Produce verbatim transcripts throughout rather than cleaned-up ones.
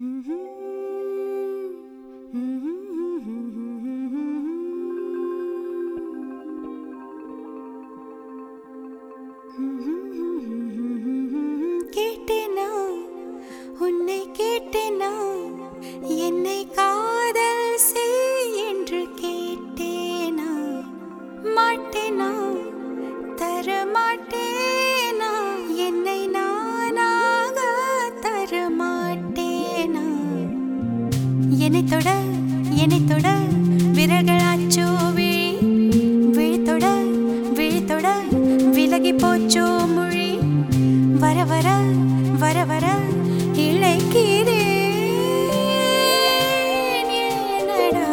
கேட்டேனா உன்னை கேட்டேனா என்னை காதல் செய் என்று கேட்டேனா மாட்டேனா தர மாட்டேனா என்னை நானாக தர மாட்டேனா என்னை தொட என்னை தொட விரல்களாச்சோ விழி விழித்தொட விழித்தொட விலகி போச்சோ மொழி வர வர வர வர இழைக்கிறேன் என்னடா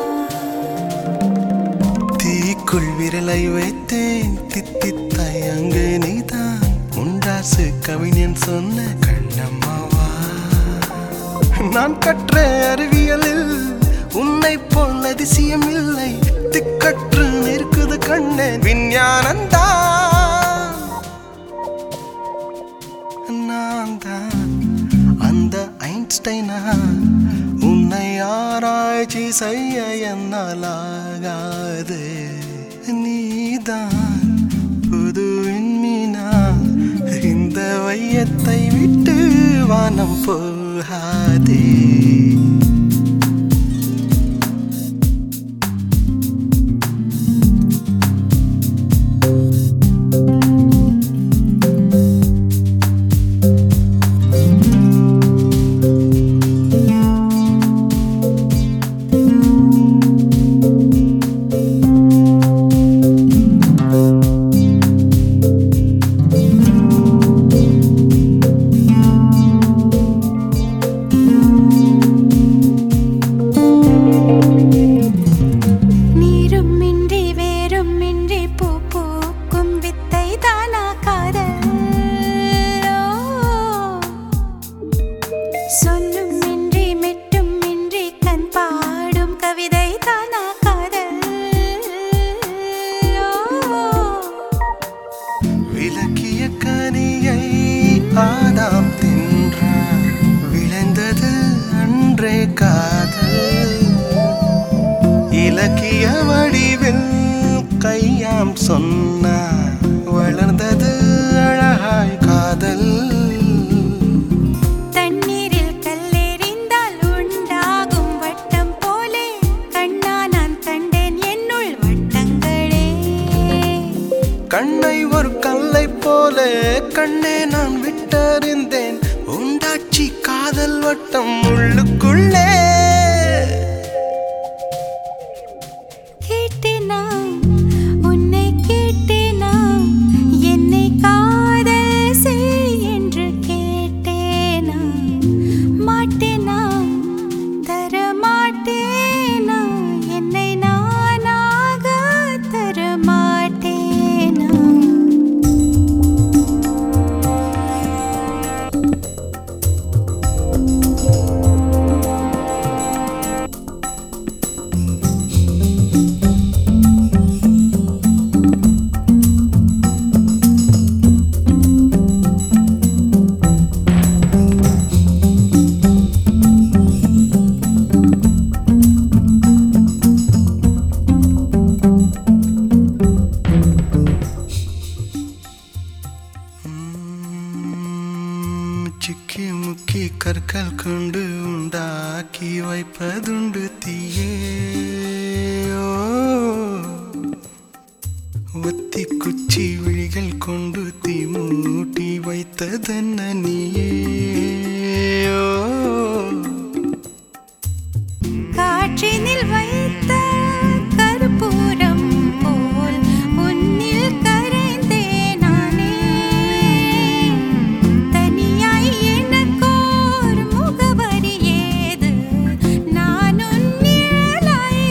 தீக்குள் விரலை வைத்தேன் தித்தித்தாய் அங்கு நீதான் உண்டாசு கவிஞன் சொன்ன கண்ணம்மாவா நான் கற்ற அறிவியலில் உன்னை போல் அதிசயம் இல்லை திக்கற்று நிற்குது கண்ணே விஞ்ஞானந்தா நான் தான் அந்த ஐன்ஸ்டைனா உன்னை ஆராய்ச்சி செய்ய என்னால் ஆகாது நீதான் புது விண்மீனா இந்த வையத்தை விட்டு வானம் போகாதே சொல்லும் இன்றி மெட்டும் இன்றி கண் பாடும் கவிதை தானா காதல் விளக்கிய கனியை ஆதாம் தின்றான் விளைந்தது அன்றே காதல் இலக்கிய வடிவில் கையாம் சொன்னான் வளர்ந்தது அழகாய் காதல் கண்ணை ஒரு கல்லை போல கண்ணே நான் விட்டறிந்தேன் உண்டாட்சி காதல் வட்டம் உள்ளுக்குள்ளே கேட்டேனா உன்னை கேட்டேனா என்னை காதல் செய் என்று கேட்டேனா மாட்டேனா தர மாட்டேனா என்னை நானாக தர மாட்டேனா சிக்கி முக்கி கற்கள் கொண்டு உண்டாக்கி வைப்பதுண்டு தீயே ஒத்தி குச்சி விழிகள் கொண்டு தீ மூட்டி வைத்ததென்ன நீயே காற்றினில் வைத்த கருப்பூரம் போல் உன்னில் கரைந்தே நானே தனியாய் எனக்கோர் முகவரி ஏது நான் உன் நிழலாய்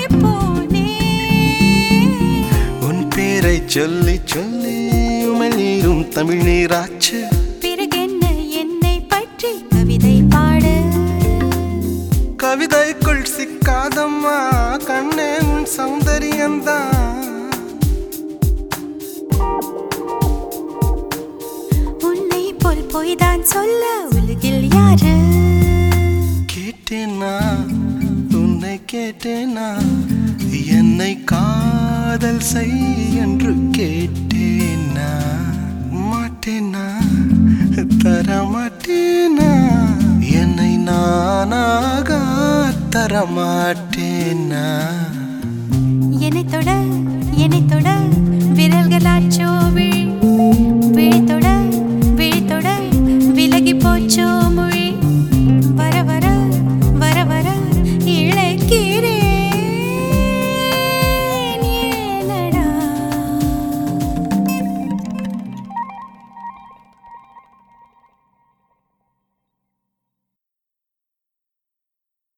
போனேன் உன் பேரை சொல்லி சொல்லி உமிழ்நீரும் தமிழ் நீராச்சு பிறகென்ன என்னை பற்றி கவிதை பாடு கவிதைக்குள் சிக்காதம்மா கண்ணே உன் சௌந்தரியந்தான் உன்னை போல் போய்தான் சொல்ல உலகில் யாரு கேட்டேனா என்னை காதல் செய் என்று கேட்டேனா மாட்டேனா தரமாட்டேனா என்னை நானாக தரமாட்டேனா என்னை தொட என்னை தொட